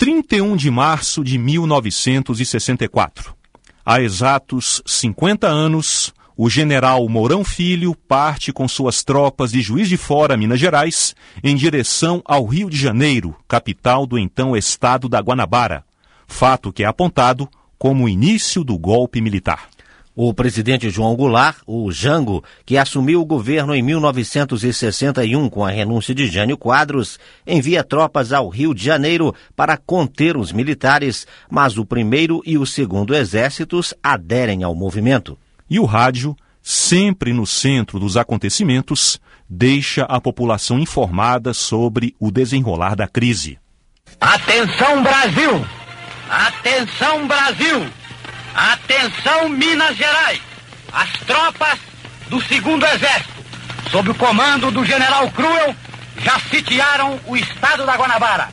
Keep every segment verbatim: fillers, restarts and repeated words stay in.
trinta e um de março de mil novecentos e sessenta e quatro. Há exatos cinquenta anos, o general Mourão Filho parte com suas tropas de Juiz de Fora, Minas Gerais, em direção ao Rio de Janeiro, capital do então estado da Guanabara, fato que é apontado como o início do golpe militar. O presidente João Goulart, o Jango, que assumiu o governo em mil novecentos e sessenta e um com a renúncia de Jânio Quadros, envia tropas ao Rio de Janeiro para conter os militares, mas o primeiro e o segundo exércitos aderem ao movimento. E o rádio, sempre no centro dos acontecimentos, deixa a população informada sobre o desenrolar da crise. Atenção, Brasil! Atenção, Brasil! Atenção, Minas Gerais! As tropas do segundo Exército, sob o comando do general Cruel, já sitiaram o estado da Guanabara.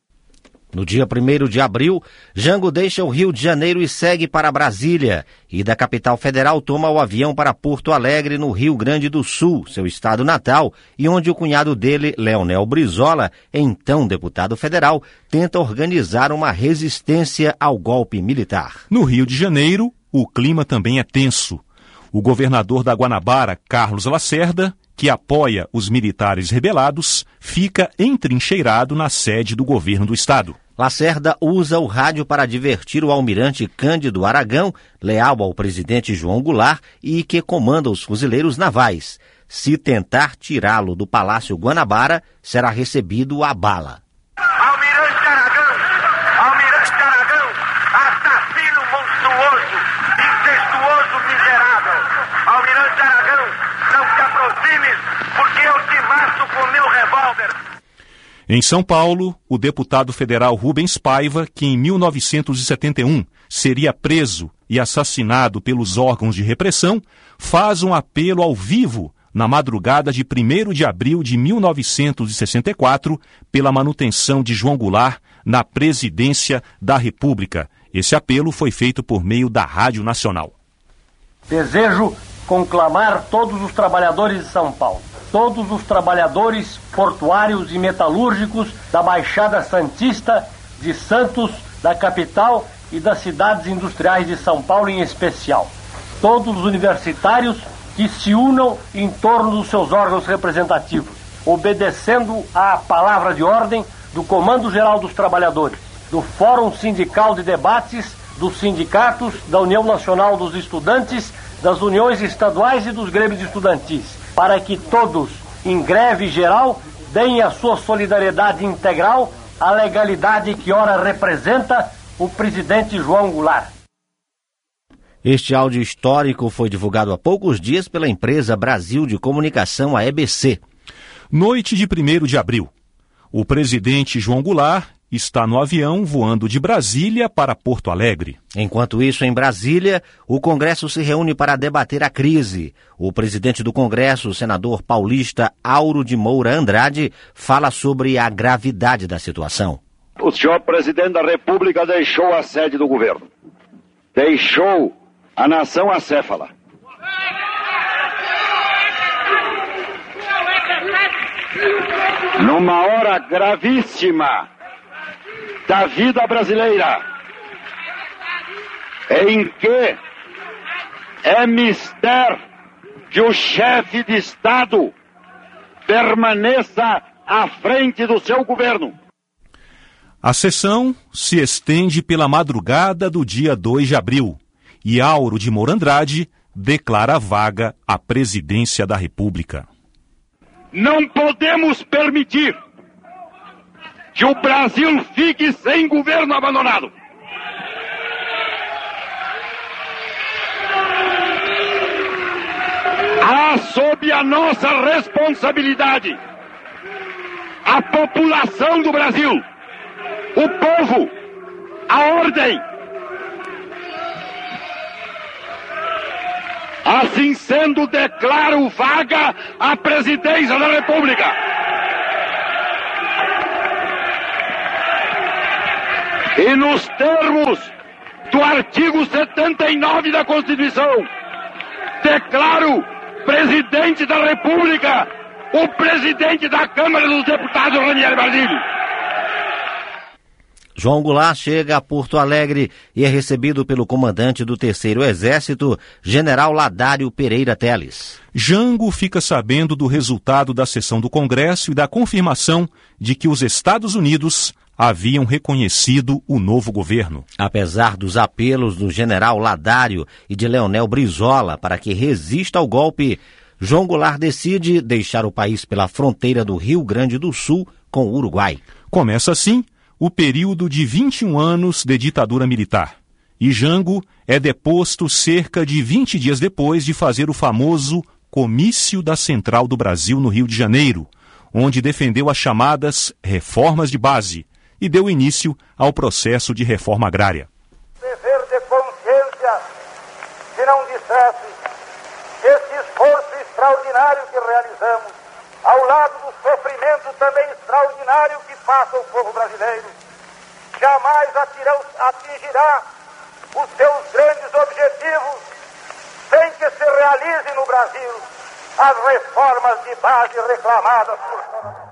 No dia primeiro de abril, Jango deixa o Rio de Janeiro e segue para Brasília, e da capital federal toma o avião para Porto Alegre, no Rio Grande do Sul, seu estado natal, e onde o cunhado dele, Leonel Brizola, então deputado federal, tenta organizar uma resistência ao golpe militar. No Rio de Janeiro, o clima também é tenso. O governador da Guanabara, Carlos Lacerda, que apoia os militares rebelados, fica entrincheirado na sede do governo do estado. Lacerda usa o rádio para advertir o almirante Cândido Aragão, leal ao presidente João Goulart e que comanda os fuzileiros navais. Se tentar tirá-lo do Palácio Guanabara, será recebido a bala. Almirante Aragão! Almirante Aragão! Assassino monstruoso! Incestuoso miserável! Almirante Aragão, não te aproximes, porque eu te mato com meu revólver! Em São Paulo, o deputado federal Rubens Paiva, que em mil novecentos e setenta e um seria preso e assassinado pelos órgãos de repressão, faz um apelo ao vivo na madrugada de primeiro de abril de mil novecentos e sessenta e quatro pela manutenção de João Goulart na presidência da República. Esse apelo foi feito por meio da Rádio Nacional. Desejo conclamar todos os trabalhadores de São Paulo, todos os trabalhadores portuários e metalúrgicos da Baixada Santista, de Santos, da capital e das cidades industriais de São Paulo em especial. Todos os universitários que se unam em torno dos seus órgãos representativos, obedecendo à palavra de ordem do Comando Geral dos Trabalhadores, do Fórum Sindical de Debates, dos sindicatos, da União Nacional dos Estudantes, das uniões estaduais e dos grêmios estudantis, para que todos, em greve geral, deem a sua solidariedade integral à legalidade que ora representa o presidente João Goulart. Este áudio histórico foi divulgado há poucos dias pela empresa Brasil de Comunicação, a E B C. Noite de primeiro de abril. O presidente João Goulart está no avião voando de Brasília para Porto Alegre. Enquanto isso, em Brasília, o Congresso se reúne para debater a crise. O presidente do Congresso, o senador paulista Auro de Moura Andrade, fala sobre a gravidade da situação. O senhor presidente da República deixou a sede do governo. Deixou a nação acéfala. Numa hora gravíssima da vida brasileira, em que é mister que o chefe de Estado permaneça à frente do seu governo. A sessão se estende pela madrugada do dia dois de abril e Auro de Moura Andrade declara vaga à presidência da República. Não podemos permitir que o Brasil fique sem governo abandonado. Há sob a nossa responsabilidade a população do Brasil, o povo, a ordem. Assim sendo, declaro vaga à presidência da República. E nos termos do artigo setenta e nove da Constituição, declaro presidente da República o presidente da Câmara dos Deputados, Ranieri Basílio. João Goulart chega a Porto Alegre e é recebido pelo comandante do Terceiro Exército, general Ladário Pereira Teles. Jango fica sabendo do resultado da sessão do Congresso e da confirmação de que os Estados Unidos haviam reconhecido o novo governo. Apesar dos apelos do general Ladário e de Leonel Brizola para que resista ao golpe, João Goulart decide deixar o país pela fronteira do Rio Grande do Sul com o Uruguai. Começa assim o período de vinte e um anos de ditadura militar. E Jango é deposto cerca de vinte dias depois de fazer o famoso Comício da Central do Brasil no Rio de Janeiro, onde defendeu as chamadas reformas de base e deu início ao processo de reforma agrária. Dever de consciência, se não dissesse esse esforço extraordinário que realizamos, ao lado do sofrimento também extraordinário que passa o povo brasileiro, jamais atingirá os seus grandes objetivos sem que se realize no Brasil as reformas de base reclamadas por toda a...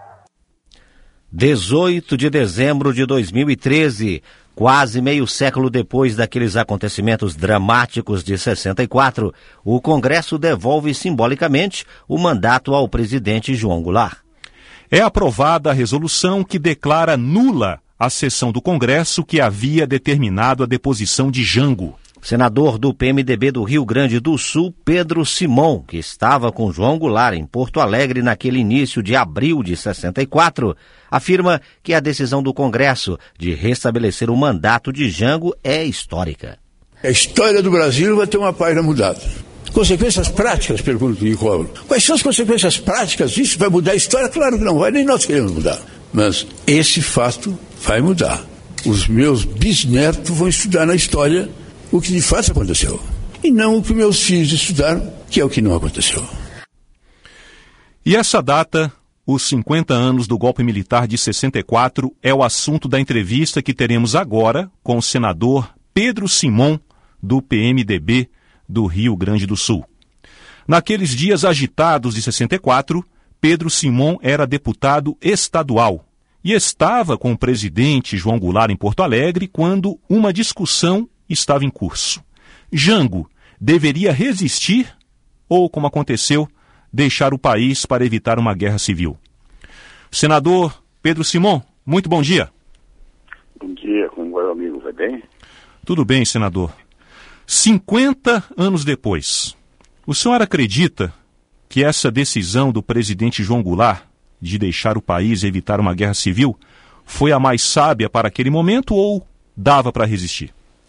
dezoito de dezembro de dois mil e treze, quase meio século depois daqueles acontecimentos dramáticos de sessenta e quatro, o Congresso devolve simbolicamente o mandato ao presidente João Goulart. É aprovada a resolução que declara nula a sessão do Congresso que havia determinado a deposição de Jango. Senador do P M D B do Rio Grande do Sul, Pedro Simon, que estava com João Goulart em Porto Alegre naquele início de abril de sessenta e quatro, afirma que a decisão do Congresso de restabelecer o mandato de Jango é histórica. A história do Brasil vai ter uma página mudada. Consequências práticas, pergunto de cobro. Quais são as consequências práticas disso? Vai mudar a história? Claro que não vai, nem nós queremos mudar. Mas esse fato vai mudar. Os meus bisnetos vão estudar na história o que de fato aconteceu. E não o que meus filhos estudaram, que é o que não aconteceu. E essa data, os cinquenta anos do golpe militar de sessenta e quatro, é o assunto da entrevista que teremos agora com o senador Pedro Simon, do P M D B do Rio Grande do Sul. Naqueles dias agitados de sessenta e quatro, Pedro Simon era deputado estadual e estava com o presidente João Goulart em Porto Alegre quando uma discussão estava em curso. Jango deveria resistir ou, como aconteceu, deixar o país para evitar uma guerra civil? Senador Pedro Simon, muito bom dia. Bom dia, como vai, amigo? Vai bem? Tudo bem, senador. cinquenta anos depois, o senhor acredita que essa decisão do presidente João Goulart de deixar o país e evitar uma guerra civil foi a mais sábia para aquele momento ou dava para resistir?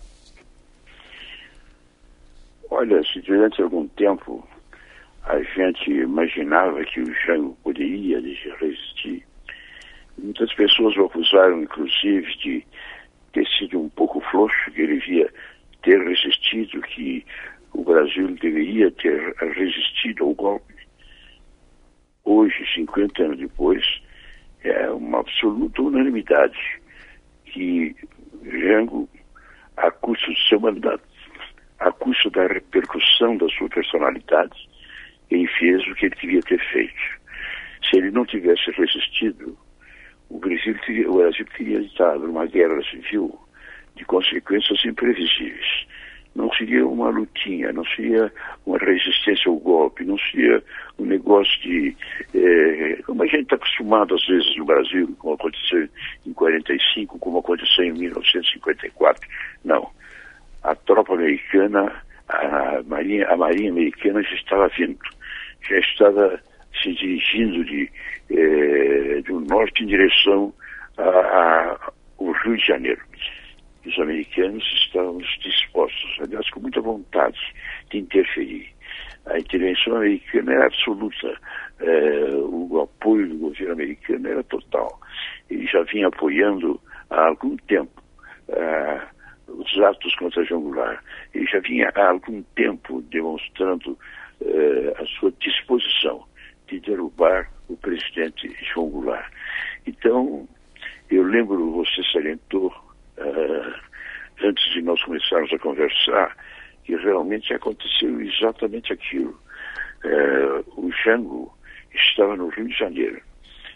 Olha, se durante algum tempo a gente imaginava que o Jango poderia resistir, muitas pessoas o acusaram, inclusive, de ter sido um pouco frouxo, que ele devia ter resistido, que o Brasil deveria ter resistido ao golpe. Hoje, cinquenta anos depois, é uma absoluta unanimidade que Jango, a custo do seu mandato, a custo da repercussão da sua personalidade, ele fez o que ele devia ter feito. Se ele não tivesse resistido, o Brasil teria, o Brasil teria estado numa guerra civil de consequências imprevisíveis. Não seria uma lutinha, não seria uma resistência ao golpe, não seria um negócio de... É, como a gente está acostumado às vezes no Brasil, como aconteceu em quarenta e cinco, como aconteceu em mil novecentos e cinquenta e quatro. Não. A tropa americana, a marinha, a marinha americana já estava vindo, já estava se dirigindo de, eh, do norte em direção ao Rio de Janeiro. Os americanos estavam dispostos, aliás, com muita vontade de interferir. A intervenção americana era absoluta, eh, o apoio do governo americano era total. Ele já vinha apoiando há algum tempo eh, os atos contra João Goulart. Ele já vinha há algum tempo demonstrando eh, a sua disposição de derrubar o presidente João Goulart. Então, eu lembro, você salientou, uh, antes de nós começarmos a conversar, que realmente aconteceu exatamente aquilo. Uh, o Jango estava no Rio de Janeiro.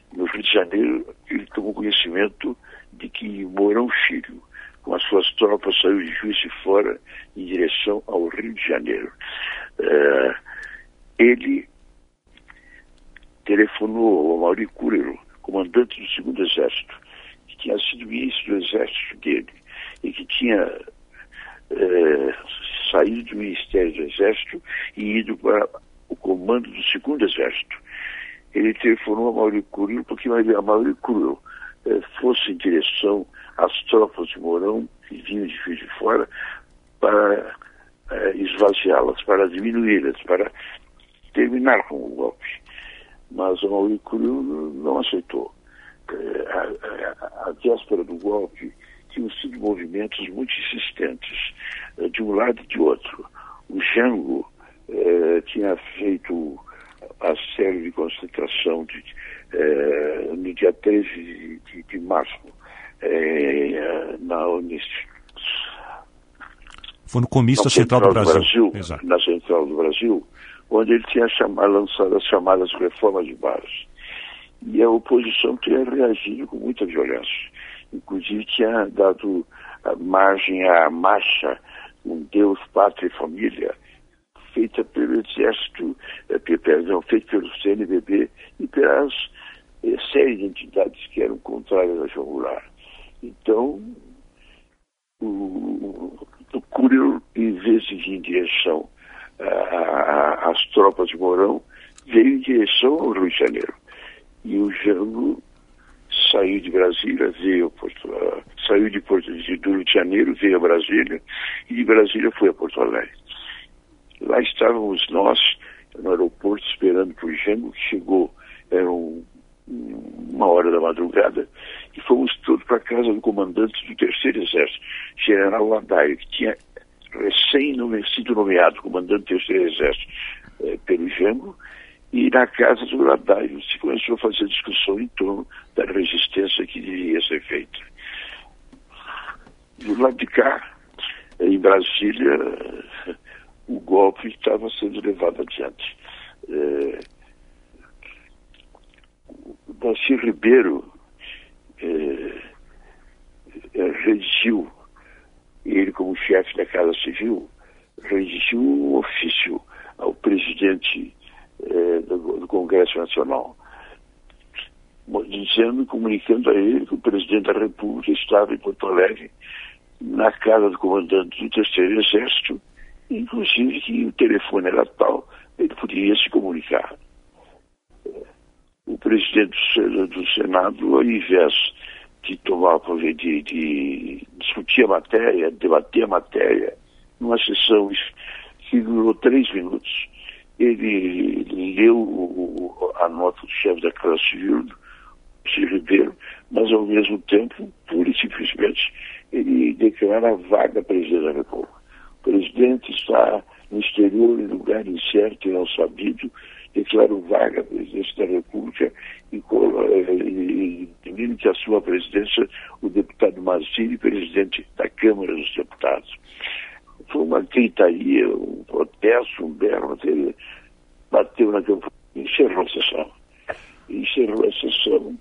no Rio de Janeiro, ele tomou conhecimento de que Mourão Filho, com as suas tropas, saiu de Juiz de Fora em direção ao Rio de Janeiro. Uh, ele telefonou ao Mauri Curero, comandante do segundo Exército, que tinha sido ministro do Exército dele e que tinha uh, saído do Ministério do Exército e ido para o comando do segundo Exército. Ele telefonou a Mauri Curero porque a Mauri Curero uh, fosse em direção às tropas de Mourão que vinham de Juiz de Fora para uh, esvaziá-las, para diminuí-las, para terminar com o golpe. Mas o Mauri Curero não aceitou. Uh, a, a, a véspera do golpe tinham sido movimentos muito insistentes, uh, de um lado e de outro. O Jango uh, tinha feito a série de concentração de, uh, no dia treze de, de, de março, uh, na Unisc. Foi no comício da Central, Central do Brasil. Brasil na Central do Brasil, onde ele tinha chamado, lançado as chamadas reformas de Barros. E a oposição tinha reagido com muita violência. Inclusive tinha dado margem à marcha Um Deus, Pátria e Família, feita pelo Exército, perdão, feita pelo C N B B e pelas eh, série de entidades que eram contrárias a João Goulart. Então, o, o Curero, em vez de vir em direção às tropas de Mourão, veio em direção ao Rio de Janeiro. E o Jango saiu de Brasília, veio a Porto, uh, saiu de Porto de, do Rio de Janeiro, veio a Brasília, e de Brasília foi a Porto Alegre. Lá estávamos nós, no aeroporto, esperando por Jango, que chegou, era um, uma hora da madrugada, e fomos todos para a casa do comandante do terceiro Exército, General Ladaio, que tinha recém sido nomeado comandante do terceiro Exército eh, pelo Jango, e na casa do Ladaio se começou a fazer discussão em torno da resistência que devia ser feita. Do lado de cá, em Brasília, o golpe estava sendo levado adiante. É, o Darcy Ribeiro é, é, redigiu, ele como chefe da Casa Civil, redigiu um ofício ao presidente É, do, do Congresso Nacional, dizendo, comunicando a ele que o presidente da República estava em Porto Alegre, na casa do comandante do terceiro Exército, inclusive que o telefone era tal, ele poderia se comunicar. O presidente do, do Senado, ao invés de tomar, de, de discutir a matéria, debater a matéria, numa sessão que durou três minutos, ele leu a nota do chefe da Casa Civil, Ciro Ribeiro, mas ao mesmo tempo, pura e simplesmente, ele declara vaga presidente da República. O presidente está no exterior, em lugar incerto e não sabido, declara vaga presidente da República e termina que assuma a presidência o deputado Mazzini, presidente da Câmara dos Deputados. Foi uma gritaria, um protesto, um berro, ele bateu na campanha, encerrou a sessão. Encerrou a sessão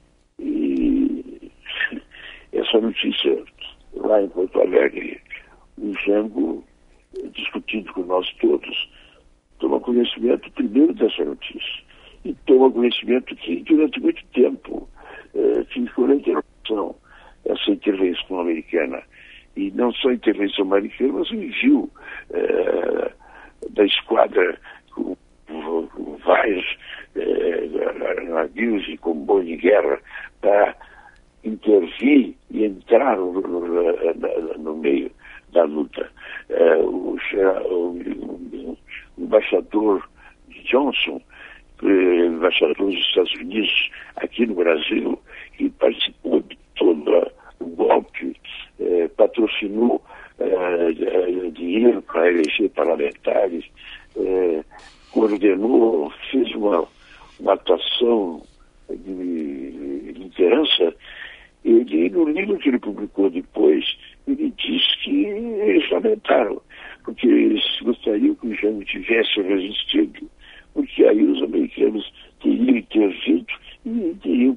e essa notícia lá em Porto Alegre, o Jango, discutindo com nós todos, toma conhecimento primeiro dessa notícia e toma conhecimento que durante muito tempo eh, ficou na intervenção, essa intervenção americana. E não só a intervenção americana, mas o envio eh, da esquadra com, com vários eh, navios e comboios de guerra para intervir e entrar no, no, no meio da luta. Eh, o, o, o embaixador Johnson, eh, embaixador dos Estados Unidos aqui no Brasil, que participou de todo o golpe, Eh, patrocinou eh, dinheiro para eleger parlamentares, eh, coordenou, fez uma, uma atuação de liderança. Ele, no livro que ele publicou depois, ele diz que eles lamentaram, porque eles gostariam que o Jango tivesse resistido, porque aí os americanos teriam intervido e teriam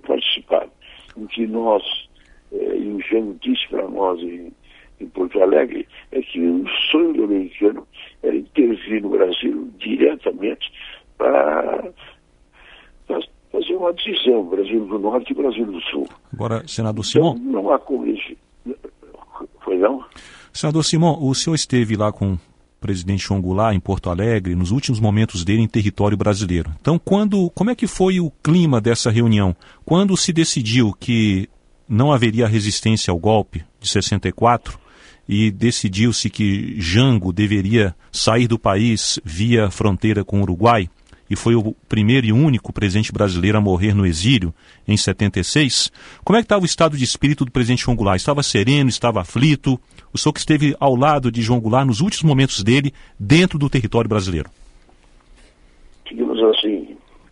nós, eh, e o Jango disse para nós em, em Porto Alegre, é que o sonho do americano era intervir no Brasil diretamente para fazer uma divisão, Brasil do Norte e Brasil do Sul. Agora, senador Simon... Então, não há como isso. Foi não? Senador Simon, o senhor esteve lá com o presidente João Goulart em Porto Alegre, nos últimos momentos dele em território brasileiro. Então, quando, como é que foi o clima dessa reunião? Quando se decidiu que não haveria resistência ao golpe de sessenta e quatro e decidiu-se que Jango deveria sair do país via fronteira com o Uruguai, e foi o primeiro e único presidente brasileiro a morrer no exílio em setenta e seis, como é que estava o estado de espírito do presidente João Goulart? Estava sereno, estava aflito? O senhor que esteve ao lado de João Goulart nos últimos momentos dele dentro do território brasileiro. Digamos assim,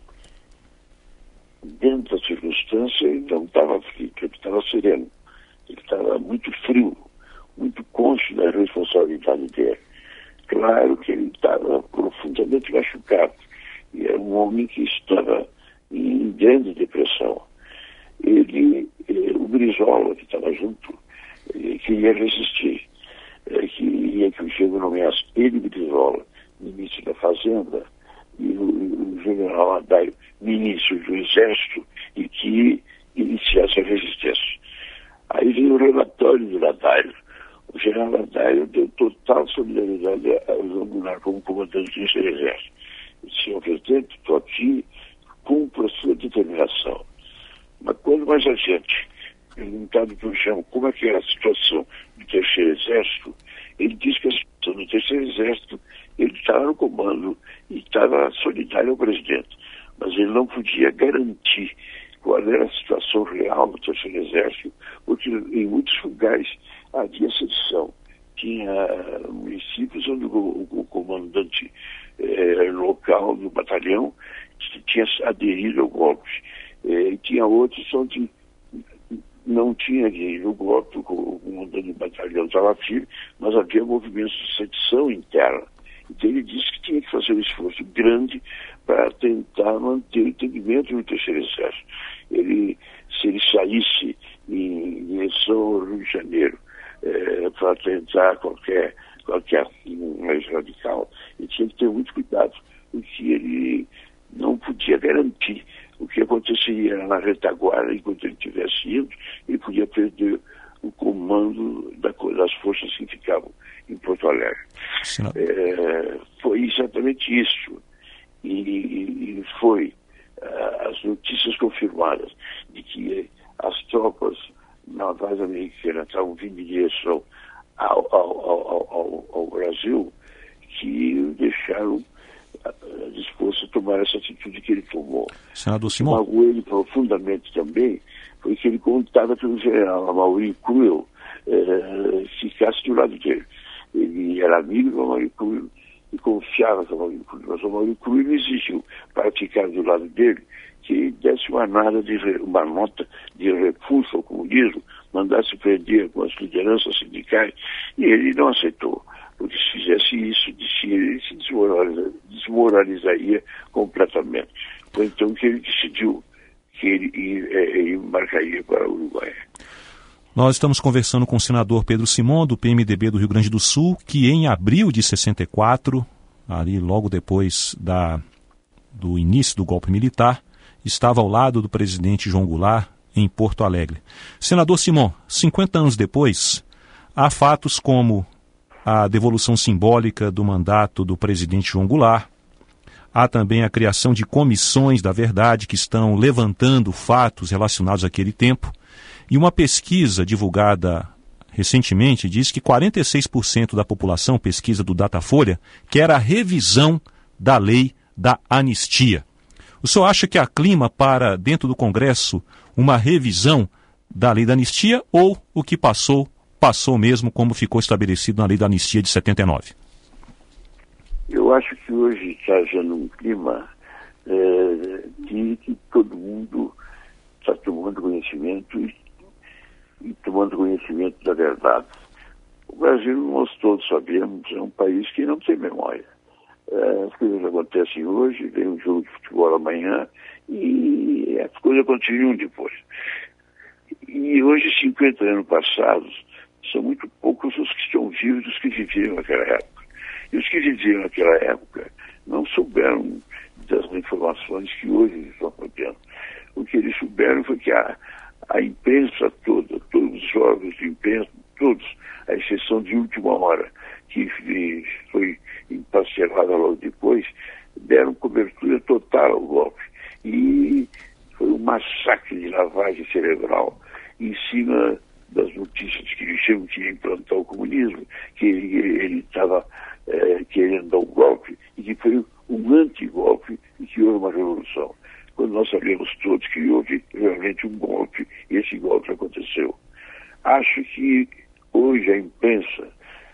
dentro da circunstância, ele não estava aflito, ele estava sereno. Ele estava muito frio, muito consciente da responsabilidade dele. Claro que ele estava profundamente machucado. E era um homem que estava em grande depressão. Ele, o Brizola, que estava junto, queria resistir. Queria que o Jango nomeasse ele, Brizola, ministro da Fazenda, e o, o general Adair, ministro do Exército, e que iniciasse a resistência. Aí veio o relatório do Adair. O general Adair deu total solidariedade ao João Goulart como comandante do Exército. Senhor presidente, estou aqui, cumpra a sua determinação. Mas quando mais adiante, perguntado para o João como é que era a situação do terceiro exército, ele disse que a situação do terceiro exército, ele estava no comando e estava solidário ao presidente, mas ele não podia garantir qual era a situação real do terceiro exército, porque em muitos lugares havia sedição. Tinha municípios onde o, o, o comandante eh, local do batalhão tinha aderido ao golpe. Eh, e tinha outros onde não tinha aderido ao golpe, o comandante do batalhão estava firme, mas havia movimentos de sedição interna. Então ele disse que tinha que fazer um esforço grande para tentar manter o entendimento no terceiro exército. Ele, se ele saísse em direção ao Rio de Janeiro, É, para tentar qualquer, qualquer ação mais radical, ele tinha que ter muito cuidado, porque ele não podia garantir o que aconteceria na retaguarda enquanto ele estivesse indo. Ele podia perder o comando da, das forças que ficavam em Porto Alegre. É, foi exatamente isso. E, e foi uh, as notícias confirmadas de que as tropas navais americanas estavam vindo em direção ao, ao, ao, ao, ao Brasil, que o deixaram uh, disposto a tomar essa atitude que ele tomou. Senador Simon. O que magoou ele profundamente também foi que ele contava que o general Amaury Cruel uh, ficasse do lado dele. Ele era amigo do Amaury Cruel e confiava no Amaury Cruel, mas o Amaury Cruel exigiu para ficar do lado dele que desse uma, nada de, uma nota de repulso ao comunismo, mandasse prender com as lideranças sindicais, e ele não aceitou, porque se fizesse isso, ele se desmoraliza, desmoralizaria completamente. Foi então que ele decidiu que ele, ele embarcaria para o Uruguai. Nós estamos conversando com o senador Pedro Simon, do P M D B do Rio Grande do Sul, que em abril de sessenta e quatro, ali logo depois da, do início do golpe militar, estava ao lado do presidente João Goulart em Porto Alegre. Senador Simon, cinquenta anos depois, há fatos como a devolução simbólica do mandato do presidente João Goulart, há também a criação de comissões da verdade que estão levantando fatos relacionados àquele tempo, e uma pesquisa divulgada recentemente diz que quarenta e seis por cento da população, pesquisa do Datafolha, quer a revisão da lei da anistia. O senhor acha que há clima para, dentro do Congresso, uma revisão da lei da anistia, ou o que passou, passou mesmo como ficou estabelecido na lei da anistia de setenta e nove? Eu acho que hoje está já num clima é, de que todo mundo está tomando conhecimento e, e tomando conhecimento da verdade. O Brasil, nós todos sabemos, é um país que não tem memória. As coisas acontecem hoje, vem um jogo de futebol amanhã e as coisas continuam depois. E hoje, cinquenta anos passados, são muito poucos os que estão vivos dos que viveram naquela época. E os que viveram naquela época não souberam das informações que hoje estão sabendo. O que eles souberam foi que a, a imprensa toda, todos os órgãos de imprensa, todos, à exceção de última hora, que foi emparcelada logo depois, deram cobertura total ao golpe. E foi um massacre de lavagem cerebral em cima das notícias que ele chama que ia implantar o comunismo, que ele estava é, querendo dar um golpe, e que foi um anti-golpe e que houve uma revolução. Quando nós sabemos todos que houve realmente um golpe, e esse golpe aconteceu. Acho que hoje a imprensa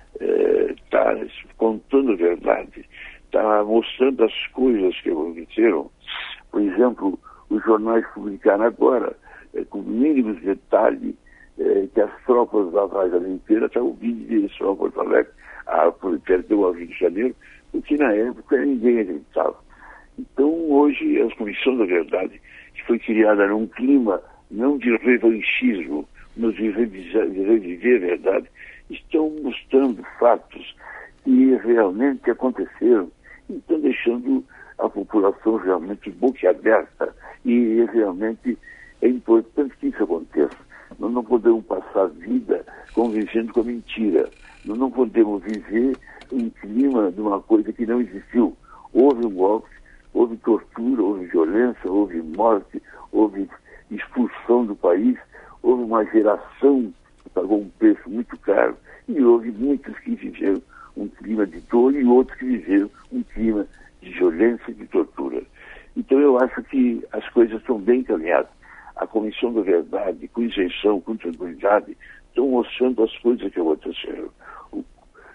está é, contando a verdade, está mostrando as coisas que aconteceram. Por exemplo, os jornais publicaram agora, é, com mínimos detalhes, é, que as tropas da Vaz Inteira estavam vindo de direção a Porto Alegre, a, perdão, ao Rio de Janeiro, o que na época ninguém acreditava. Então, hoje, a Comissão da Verdade, que foi criada num clima não de revanchismo, mas de reviver, de reviver a verdade, estão mostrando fatos que realmente aconteceram e estão deixando a população realmente boquiaberta, e realmente é importante que isso aconteça. Nós não podemos passar a vida convivendo com a mentira. Nós não podemos viver em clima de uma coisa que não existiu. Houve um golpe, houve tortura, houve violência, houve morte, houve expulsão do país, houve uma geração que pagou um preço muito caro, e houve muitos que viveram um clima de dor e outros que viveram um clima de violência e de tortura. Então eu acho que as coisas estão bem encaminhadas. A Comissão da Verdade, com isenção, com tranquilidade, estão mostrando as coisas que aconteceram. O,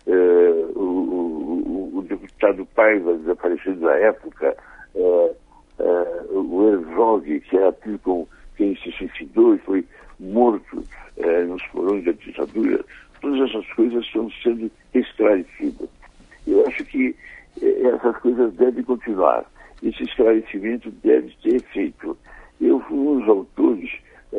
é, o, o, o deputado Paiva, desaparecido da época, é, é, o Herzog, que era tido como quem se suicidou e foi morto é, nos porões da ditadura, todas essas coisas estão sendo esclarecidas. Eu acho que é, essas coisas devem continuar. Esse esclarecimento deve ter efeito. Eu fui um dos autores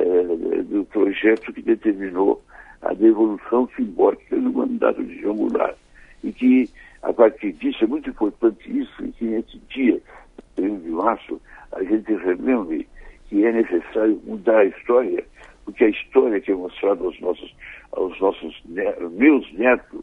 é, do projeto que determinou a devolução simbólica do mandato de João Goulart. E que, a partir disso, é muito importante isso, e que nesse dia, primeiro de março, a gente relembre que é necessário mudar a história, porque a história que é mostrada aos nossos, aos nossos netos, meus netos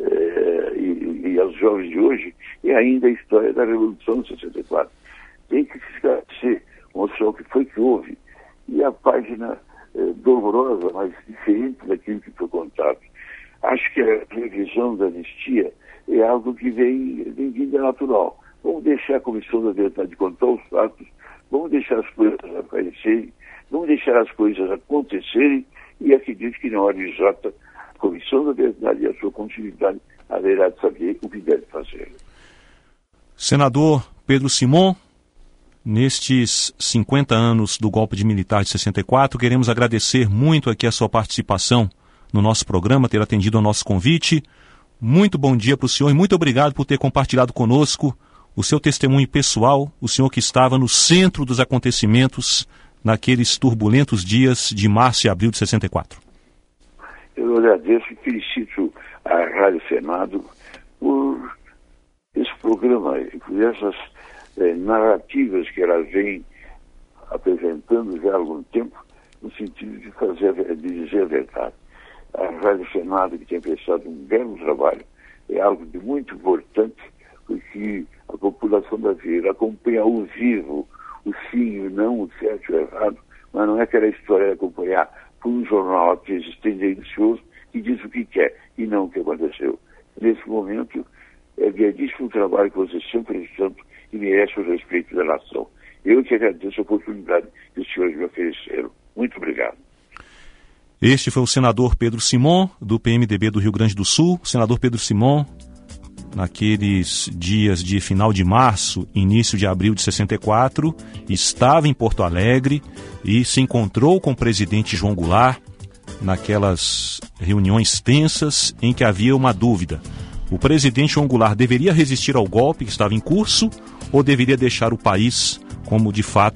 é, e, e aos jovens de hoje, é ainda a história da Revolução de sessenta e quatro. Tem que se esclarecer, mostrar o que foi que houve. E a página eh, dolorosa, mas diferente daquilo que foi contado. Acho que a revisão da anistia é algo que vem, vem vindo natural. Vamos deixar a Comissão da Verdade contar os fatos, vamos deixar as coisas aparecerem, vamos deixar as coisas acontecerem, e acredito que na hora exata a Comissão da Verdade e a sua continuidade haverá de saber o que deve fazer. Senador Pedro Simon, nestes cinquenta anos do golpe de militar de sessenta e quatro, queremos agradecer muito aqui a sua participação no nosso programa, ter atendido ao nosso convite. Muito bom dia para o senhor e muito obrigado por ter compartilhado conosco o seu testemunho pessoal, o senhor que estava no centro dos acontecimentos naqueles turbulentos dias de março e abril de sessenta e quatro. Eu agradeço e felicito a Rádio Senado por esse programa, por essas eh, narrativas que ela vem apresentando já há algum tempo, no sentido de, fazer, de dizer a verdade. A Rádio Senado, que tem prestado um belo trabalho, é algo de muito importante, porque a população brasileira acompanha ao vivo o sim e o não, o certo e o errado, mas não é aquela história de acompanhar por um jornal que existe tendencioso que diz o que quer e não o que aconteceu. Nesse momento, é belíssimo o trabalho que vocês estão prestando e merece o respeito da nação. Eu que agradeço a oportunidade que os senhores me ofereceram. Muito obrigado. Este foi o senador Pedro Simon, do P M D B do Rio Grande do Sul. O senador Pedro Simon, naqueles dias de final de março, início de abril de sessenta e quatro, estava em Porto Alegre e se encontrou com o presidente João Goulart naquelas reuniões tensas em que havia uma dúvida. O presidente João Goulart deveria resistir ao golpe que estava em curso ou deveria deixar o país, como de fato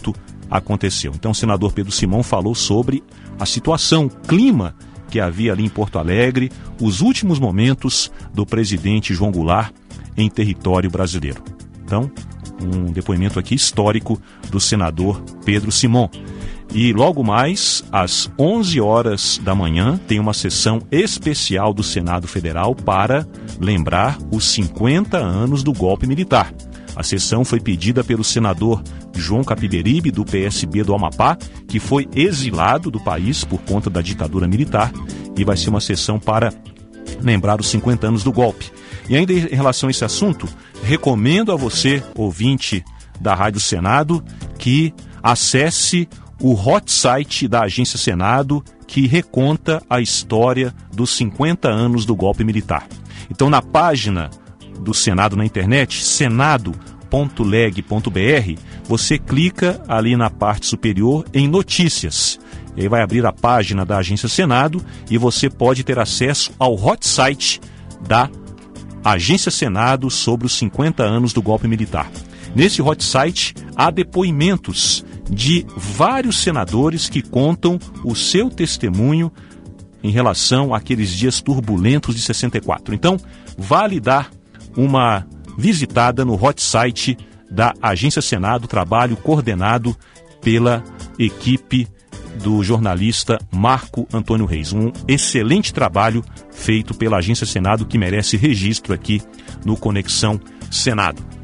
aconteceu. Então o senador Pedro Simão falou sobre a situação, o clima que havia ali em Porto Alegre, os últimos momentos do presidente João Goulart em território brasileiro. Então, um depoimento aqui histórico do senador Pedro Simão. E logo mais, às onze horas da manhã, tem uma sessão especial do Senado Federal para lembrar os cinquenta anos do golpe militar. A sessão foi pedida pelo senador João Capiberibe, do P S B do Amapá, que foi exilado do país por conta da ditadura militar, e vai ser uma sessão para lembrar os cinquenta anos do golpe. E ainda em relação a esse assunto, recomendo a você, ouvinte da Rádio Senado, que acesse o hot site da Agência Senado, que reconta a história dos cinquenta anos do golpe militar. Então, na página do Senado na internet, senado ponto leg ponto br, você clica ali na parte superior em notícias. E aí vai abrir a página da Agência Senado e você pode ter acesso ao hot site da Agência Senado sobre os cinquenta anos do golpe militar. Nesse hot site há depoimentos de vários senadores que contam o seu testemunho em relação àqueles dias turbulentos de sessenta e quatro. Então, vale dar uma visitada no hot site da Agência Senado, trabalho coordenado pela equipe do jornalista Marco Antônio Reis. Um excelente trabalho feito pela Agência Senado que merece registro aqui no Conexão Senado.